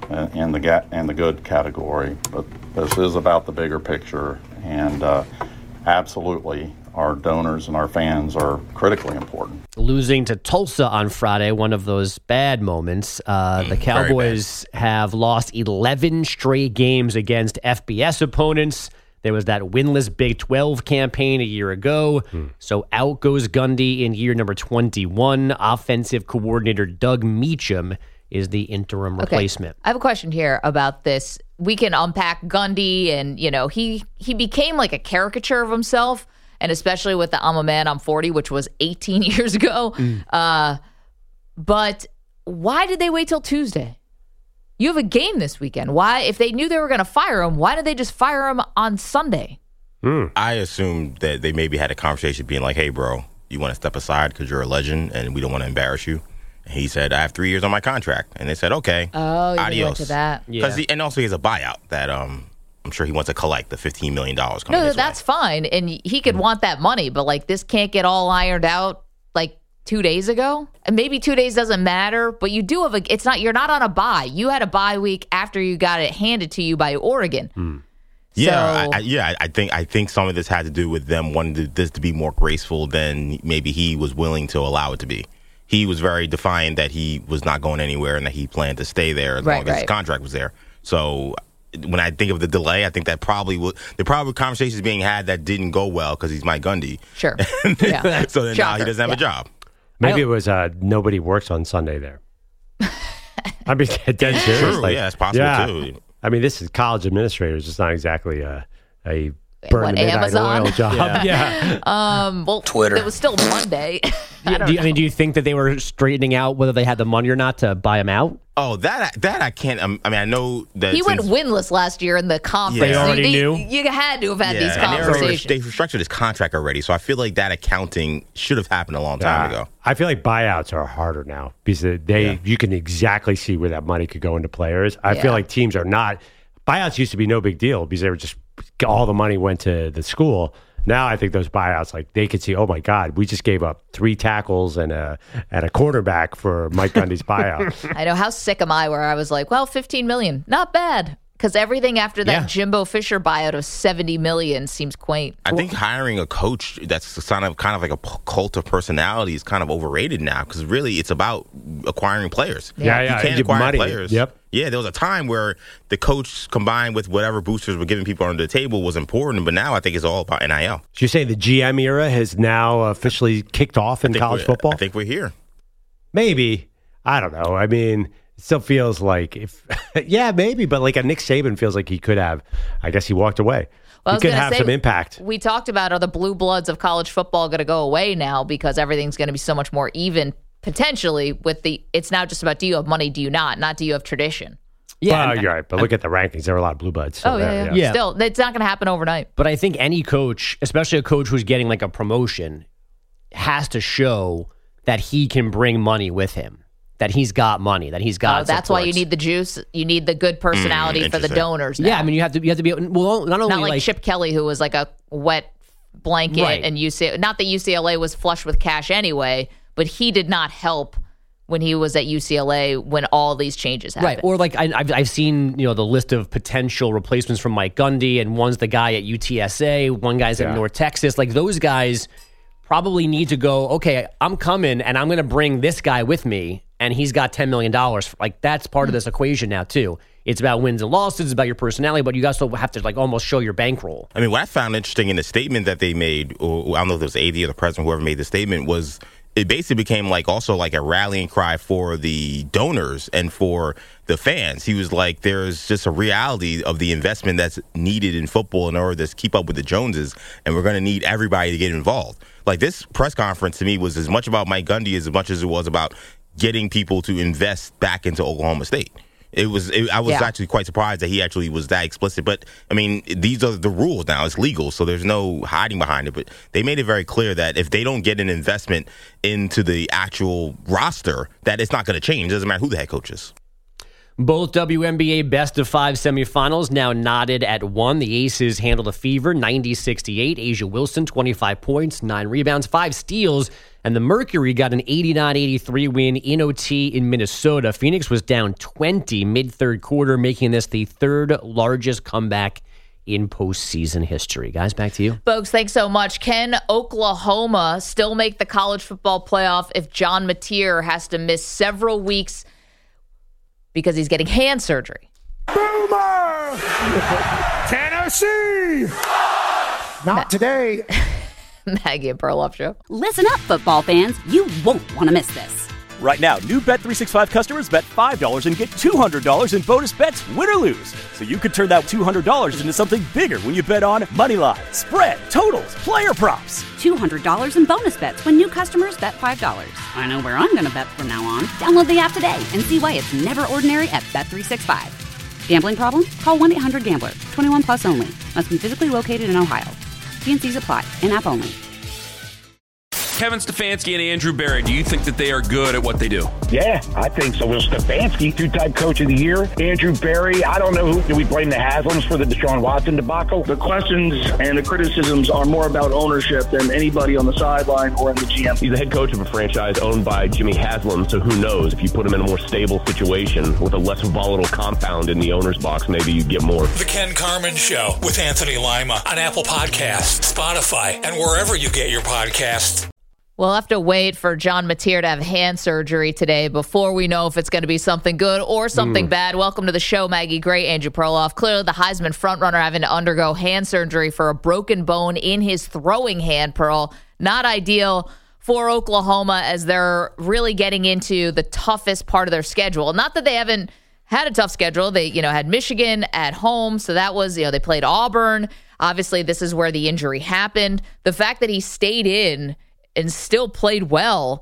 in the ga- in the good category. But this is about the bigger picture. And uh, absolutely, our donors and our fans are critically important. Losing to Tulsa on Friday, one of those bad moments. Uh, the Cowboys have lost eleven straight games against F B S opponents. There was that winless Big twelve campaign a year ago. Hmm. So out goes Gundy in year number twenty-one. Offensive coordinator Doug Meacham is the interim Okay. replacement. I have a question here about this. We can unpack Gundy, and, you know, he, he became like a caricature of himself, and especially with the I'm a man, I'm forty, which was eighteen years ago. Mm. Uh, but why did they wait till Tuesday? You have a game this weekend. Why, if they knew they were going to fire him, why did they just fire him on Sunday? Mm. I assumed that they maybe had a conversation being like, hey, bro, you want to step aside because you're a legend and we don't want to embarrass you. And he said, I have three years on my contract. And they said, okay, Oh, you adios. went to that. Yeah. He, and also he has a buyout that um, I'm sure he wants to collect the fifteen million dollars coming No, his way. that's fine. And he could want that money, but like this can't get all ironed out like two days ago. And maybe two days doesn't matter, but you do have a, it's not, you're not on a bye. You had a bye week after you got it handed to you by Oregon. Mm. Yeah, So- I, I, yeah. I think I think some of this had to do with them wanting to, this to be more graceful than maybe he was willing to allow it to be. He was very defiant that he was not going anywhere and that he planned to stay there as Right, long as his right. contract was there. So when I think of the delay, I think that probably was, there probably were conversations being had that didn't go well because he's Mike Gundy. Sure. Yeah. So then now he Shocker. doesn't have Yeah. a job. Maybe it was uh, nobody works on Sunday there. I mean, dead serious. True, like, yeah, it's possible, yeah. too. I mean, this is college administrators. It's not exactly a, a burn What, the midnight Amazon? oil job. Yeah. Yeah. Um, well, Twitter. It was still Monday. I don't Do you, know. I mean, do you think that they were straightening out whether they had the money or not to buy him out? Oh, that that I can't. Um, I mean, I know that He went since- winless last year in the conference. They already you, knew? You had to have had these and they already- conversations. They restructured his contract already, so I feel like that accounting should have happened a long time Yeah. ago. I feel like buyouts are harder now because they you can exactly see where that money could go into players. I Yeah. feel like teams are not. Buyouts used to be no big deal because they were just all the money went to the school. Now I think those buyouts, like they could see, oh my God, we just gave up three tackles and a and a quarterback for Mike Gundy's buyout. I know, how sick am I where I was like, well, fifteen million, not bad. Because everything after that Yeah. Jimbo Fisher buyout of seventy million seems quaint. I think hiring a coach that's kind of kind of like a p- cult of personality is kind of overrated now because really it's about acquiring players. Yeah, yeah, You can't you acquire money. players. Yep. Yeah, there was a time where the coach combined with whatever boosters were giving people under the table was important, but now I think it's all about N I L. So you say the G M era has now officially kicked off in I think college we're- football? I think we're here. Maybe. I don't know. I mean, it still feels like if yeah, maybe, but like a Nick Saban feels like he could have. I guess he walked away. Well, I he was could gonna have say, some impact. We talked about, are the blue bloods of college football going to go away now because everything's going to be so much more even potentially with the, it's now just about do you have money, do you not, not do you have tradition. Yeah, well, and- you're right. But look at the rankings. There are a lot of blue buds. still oh, yeah, there, yeah, yeah. Still, it's not going to happen overnight. But I think any coach, especially a coach who's getting like a promotion, has to show that he can bring money with him, that he's got money, that he's got. Oh, that's why you supports. need the juice. You need the good personality for the interesting. donors. Now. Yeah, I mean, you have to. You have to be well. Not only not like, like Chip Kelly, who was like a wet blanket, Right. and U C. Not that U C L A was flush with cash anyway, but he did not help when he was at U C L A when all these changes happened. right, or like I, I've I've seen you know the list of potential replacements from Mike Gundy, and one's the guy at U T S A, one guy's Yeah. at North Texas. Like those guys probably need to go. Okay, I'm coming, and I'm going to bring this guy with me, and he's got ten million dollars. Like that's part of this equation now too. It's about wins and losses. It's about your personality, but you also have to like almost show your bankroll. I mean, what I found interesting in the statement that they made, or I don't know if it was A D or the president, whoever made the statement, was it basically became like also like a rallying cry for the donors and for the fans. He was like, there's just a reality of the investment that's needed in football in order to keep up with the Joneses, and we're going to need everybody to get involved. Like this press conference to me was as much about Mike Gundy as much as it was about getting people to invest back into Oklahoma State. It was. It, I was Yeah. actually quite surprised that he actually was that explicit. But I mean, these are the rules now. It's legal, so there's no hiding behind it. But they made it very clear that if they don't get an investment into the actual roster, that it's not going to change. It doesn't matter who the head coach is. Both W N B A best of five semifinals now knotted at one. The Aces handled a fever, ninety sixty-eight. Asia Wilson, twenty-five points, nine rebounds, five steals. And the Mercury got an eighty-nine eighty-three win in O T in Minnesota. Phoenix was down twenty mid-third quarter, making this the third largest comeback in postseason history. Guys, back to you. Folks, thanks so much. Can Oklahoma still make the college football playoff if John Mateer has to miss several weeks because he's getting hand surgery? Boomer! Tennessee! Not today. Maggie and Perloff Show. Listen up, football fans. You won't want to miss this. Right now, new Bet three sixty-five customers bet five dollars and get two hundred dollars in bonus bets, win or lose. So you could turn that two hundred dollars into something bigger when you bet on moneyline, spread, totals, player props. two hundred dollars in bonus bets when new customers bet five dollars. I know where I'm going to bet from now on. Download the app today and see why it's never ordinary at Bet three sixty-five. Gambling problem? Call one eight hundred gambler. twenty-one plus only. Must be physically located in Ohio. T and C's apply. In-app only. Kevin Stefanski and Andrew Berry, do you think that they are good at what they do? Yeah, I think so. Will Stefanski, two-time coach of the year. Andrew Berry, I don't know who. Do we blame the Haslams for the Deshaun Watson debacle? The questions and the criticisms are more about ownership than anybody on the sideline or in the G M. He's the head coach of a franchise owned by Jimmy Haslam, so who knows? If you put him in a more stable situation with a less volatile compound in the owner's box, maybe you get more. The Ken Carman Show with Anthony Lima on Apple Podcasts, Spotify, and wherever you get your podcasts. We'll have to wait for John Mateer to have hand surgery today before we know if it's going to be something good or something mm. bad. Welcome to the show, Maggie Gray, Andrew Perloff. Clearly, the Heisman frontrunner having to undergo hand surgery for a broken bone in his throwing hand, Pearl. Not ideal for Oklahoma as they're really getting into the toughest part of their schedule. Not that they haven't had a tough schedule. They, you know, had Michigan at home, so that was, you know, they played Auburn. Obviously, this is where the injury happened. The fact that he stayed in and still played well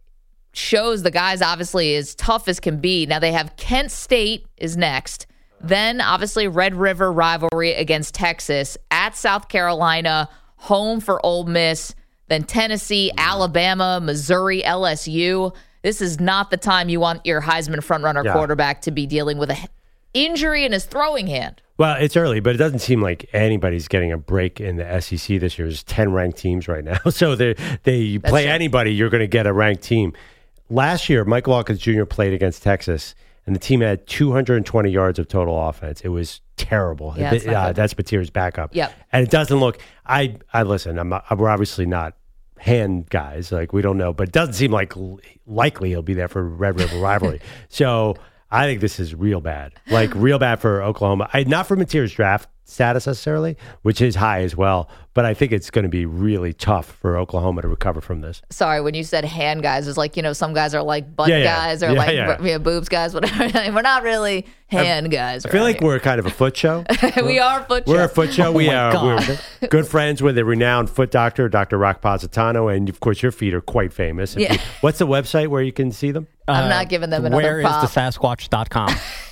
shows the guys obviously as tough as can be. Now they have Kent State is next. Then obviously Red River rivalry against Texas, at South Carolina, home for Ole Miss, then Tennessee, Alabama, Missouri, L S U. This is not the time you want your Heisman frontrunner yeah. quarterback to be dealing with an injury in his throwing hand. Well, it's early, but it doesn't seem like anybody's getting a break in the S E C this year. There's ten ranked teams right now. So they they you play true. anybody, you're going to get a ranked team. Last year, Michael Watkins Junior played against Texas, and the team had two hundred twenty yards of total offense. It was terrible. Yeah, it, uh, that's Mateer's backup. Yep. And it doesn't look, I, I listen, I'm, we're obviously not hand guys. Like, we don't know, but it doesn't seem like likely he'll be there for Red River rivalry. So I think this is real bad, like real bad for Oklahoma. I, not for Mateer's draft status necessarily, which is high as well, but I think it's going to be really tough for Oklahoma to recover from this. Sorry, when you said hand guys, it's like, you know, some guys are like butt yeah, yeah. guys or yeah, like yeah. You know, boobs guys, whatever. We're not really hand I, guys. I feel like here. we're kind of a foot show. we are a foot show. We're a foot show. Oh we my are God. we're good friends with a renowned foot doctor, Doctor Rock Positano, and of course your feet are quite famous. Yeah. You, what's the website where you can see them? I'm Uh, not giving them another Where pop. is the Sasquatch dot com?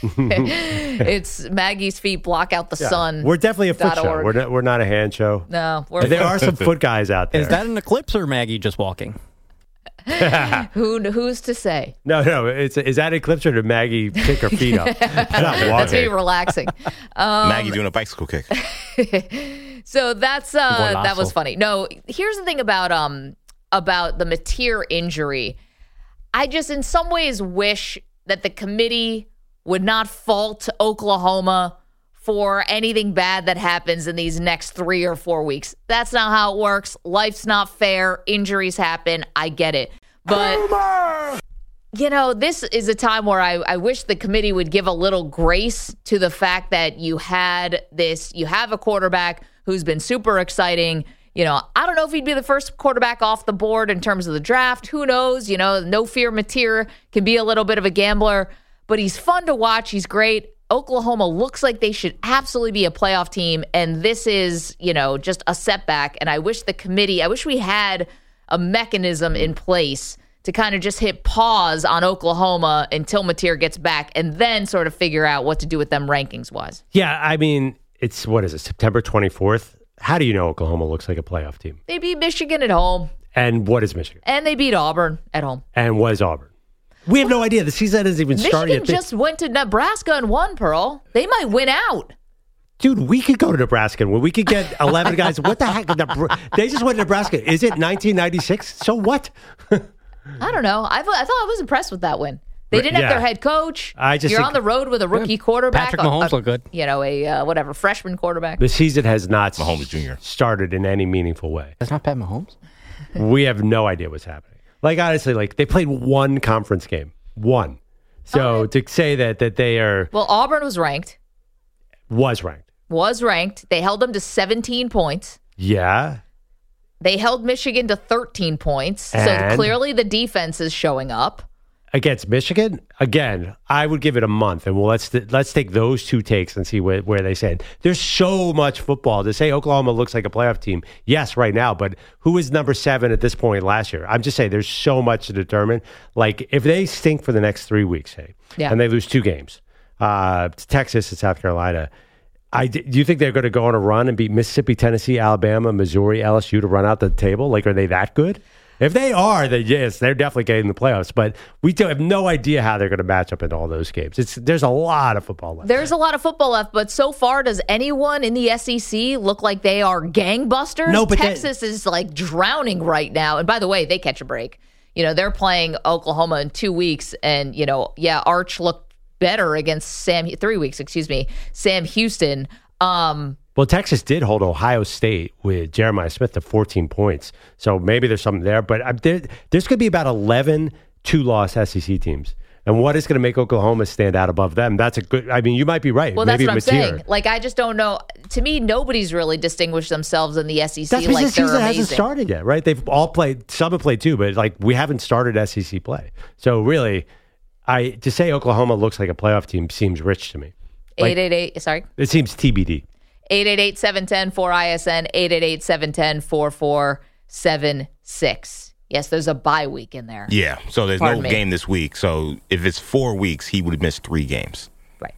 It's Maggie's feet block out the Yeah. sun. We're definitely a foot show. org. We're not, we're not a hand show. No, we're there are some foot guys out there. Is that an eclipse or Maggie just walking? Who who's to say? No, no. It's is that Eclipse or did Maggie kick her feet up? Not That's walking. me relaxing. Um, Maggie doing a bicycle kick. So that's uh, Golazo. that was funny. No, here's the thing about um about the Mateer injury. I just in some ways wish that the committee would not fault Oklahoma for anything bad that happens in these next three or four weeks. That's not how it works. Life's not fair. Injuries happen. I get it. But, you know, this is a time where I, I wish the committee would give a little grace to the fact that you had this, you have a quarterback who's been super exciting. You know, I don't know if he'd be the first quarterback off the board in terms of the draft. Who knows? You know, no fear Mateer can be a little bit of a gambler, but he's fun to watch. He's great. Oklahoma looks like they should absolutely be a playoff team, and this is, you know, just a setback. And I wish the committee, I wish we had a mechanism in place to kind of just hit pause on Oklahoma until Mateer gets back and then sort of figure out what to do with them rankings-wise. Yeah, I mean, it's, what is it, September twenty-fourth? How do you know Oklahoma looks like a playoff team? They beat Michigan at home. And what is Michigan? And they beat Auburn at home. And what is Auburn? We have no idea. The season hasn't even started yet. Michigan just went to Nebraska and won, Pearl. They might win out. Dude, we could go to Nebraska and we could get eleven guys. What the heck? They just went to Nebraska. Is it nineteen ninety-six? So what? I don't know. I, th- I thought I was impressed with that win. They didn't Yeah. have their head coach. I just You're think- on the road with a rookie quarterback. Patrick Mahomes a, a, looked good. You know, a uh, whatever, freshman quarterback. The season has not Mahomes Junior started in any meaningful way. That's not Pat Mahomes? We have no idea what's happening. Like, honestly, like they played one conference game. One. So Okay. to say that that they are Well, Auburn was ranked. was ranked. Was ranked. They held them to seventeen points. Yeah. They held Michigan to thirteen points. So And? clearly the defense is showing up. Against Michigan, again, I would give it a month, and well, let's let's take those two takes and see where, where they stand. There's so much football to say. Oklahoma looks like a playoff team, yes, right now, but who is number seven at this point last year? I'm just saying, there's so much to determine. Like if they stink for the next three weeks, hey, Yeah. and they lose two games, uh, to Texas and South Carolina, I, do you think they're going to go on a run and beat Mississippi, Tennessee, Alabama, Missouri, L S U to run out the table? Like, are they that good? If they are, then yes, they're definitely getting the playoffs. But we do have no idea how they're going to match up in all those games. It's There's a lot of football left. There's a lot of football left, but so far, does anyone in the S E C look like they are gangbusters? No, but Texas they, is like drowning right now. And by the way, they catch a break. You know, they're playing Oklahoma in two weeks. And, you know, yeah, Arch looked better against Sam, three weeks, excuse me, Sam Houston. Um, Well, Texas did hold Ohio State with Jeremiah Smith to fourteen points. So maybe there's something there. But uh, there, there's going to be about eleven two-loss S E C teams. And what is going to make Oklahoma stand out above them? That's a good – I mean, you might be right. Well, maybe that's what I'm Mateer. saying. Like, I just don't know. To me, nobody's really distinguished themselves in the S E C That's because like the they're season amazing. hasn't started yet, right? They've all played – some have played too, but, like, we haven't started S E C play. So, really, I to say Oklahoma looks like a playoff team seems rich to me. Like, eight eight eight, sorry? It seems T B D. eight eight eight, seven one zero, four I S N, eight eight eight, seven one zero, four four seven six. Yes, there's a bye week in there. Yeah, so there's Pardon no me. game this week. So if it's four weeks, he would have missed three games.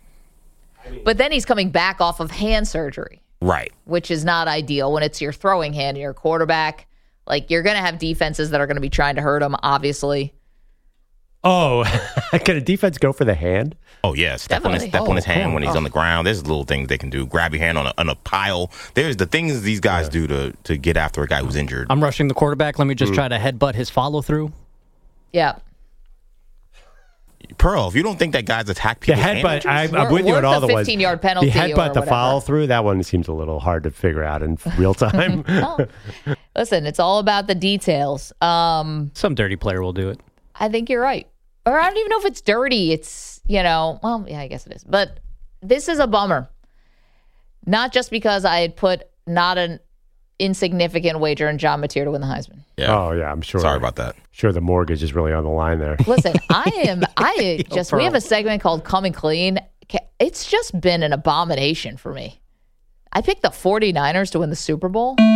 But then he's coming back off of hand surgery, Right. which is not ideal when it's your throwing hand and your quarterback. Like, you're going to have defenses that are going to be trying to hurt him, obviously. Oh, can a defense go for the hand? Oh, yeah. Step on his, Definitely. step on his Oh, hand oh, when he's oh. on the ground. There's little things they can do. Grab your hand on a, on a pile. There's the things these guys do to, to get after a guy who's injured. I'm rushing the quarterback. Let me just Mm. try to headbutt his follow through. Yeah. Pearl, if you don't think that guys attack The people, headbutt, I, I'm with you on all the ones. fifteen-yard penalty The or headbutt, the whatever. follow through, that one seems a little hard to figure out in real time. Listen, it's all about the details. Um, Some dirty player will do it. I think you're right. Or I don't even know if it's dirty. It's, you know, well, yeah, I guess it is. But this is a bummer. Not just because I had put not an insignificant wager on John Mateer to win the Heisman. Yeah. Oh, yeah, I'm sure. Sorry about that. Sure, the mortgage is really on the line there. Listen, I am, I just, we Pearl. have a segment called Coming Clean. It's just been an abomination for me. I picked the 49ers to win the Super Bowl. Could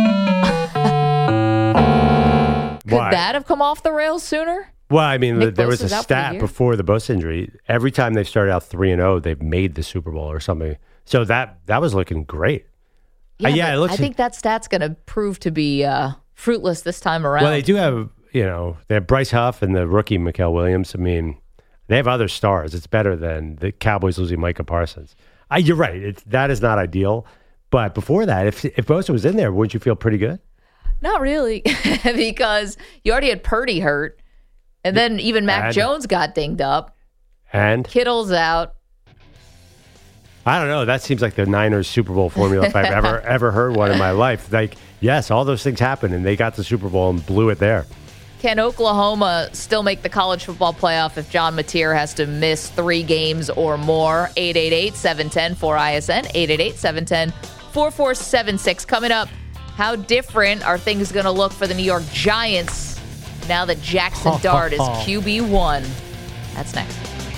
Why? that have come off the rails sooner? Well, I mean, Nick there was a Bosa's out for the stat year. before the Bosa injury. Every time they've started out three and zero, they've made the Super Bowl or something. So that that was looking great. Yeah, Uh, yeah but it looks. I think that stat's going to prove to be uh, fruitless this time around. Well, they do have, you know, they have Bryce Huff and the rookie Mikael Williams. I mean, they have other stars. It's better than the Cowboys losing Micah Parsons. I, you're right. It's, that is not ideal. But before that, if if Bosa was in there, wouldn't you feel pretty good? Not really, because you already had Purdy hurt, and then even Mac And- Jones got dinged up. And Kittle's out. I don't know. That seems like the Niners Super Bowl formula if I've ever ever heard one in my life. Like, yes, all those things happened, and they got the Super Bowl and blew it there. Can Oklahoma still make the college football playoff if John Mateer has to miss three games or more? eight eight eight, seven one zero, four I S N, eight eight eight, seven one zero, four four seven six. Coming up, how different are things going to look for the New York Giants now that Jackson Dart is Q B one? That's next.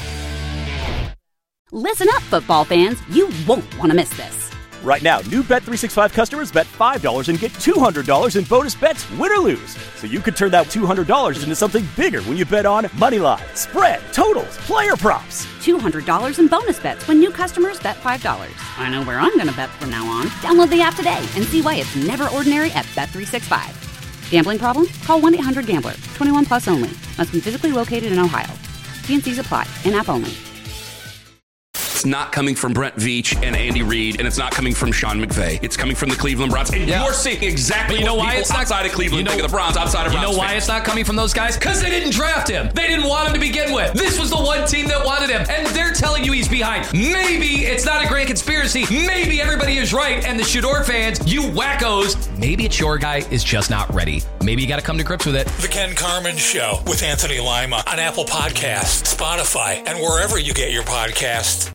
Listen up, football fans. You won't want to miss this. Right now, new Bet three sixty-five customers bet five dollars and get two hundred dollars in bonus bets, win or lose. So you could turn that two hundred dollars into something bigger when you bet on money line, spread, totals, player props. two hundred dollars in bonus bets when new customers bet five dollars. I know where I'm going to bet from now on. Download the app today and see why it's never ordinary at Bet three sixty-five. Gambling problem? Call one eight hundred gambler. twenty-one plus only. Must be physically located in Ohio. T and C's apply. In-app only. It's not coming from Brent Veach and Andy Reid, and it's not coming from Sean McVay. It's coming from the Cleveland Browns. And Yeah. you're seeing exactly But you know what why people it's not outside of Cleveland you know, think of the Browns, outside of You Browns know why fans. it's not coming from those guys? Because they didn't draft him. They didn't want him to begin with. This was the one team that wanted him, and they're telling you he's behind. Maybe it's not a grand conspiracy. Maybe everybody is right, and the Shador fans, you wackos, maybe it's your guy is just not ready. Maybe you got to come to grips with it. The Ken Carmen Show with Anthony Lima on Apple Podcasts, Spotify, and wherever you get your podcasts.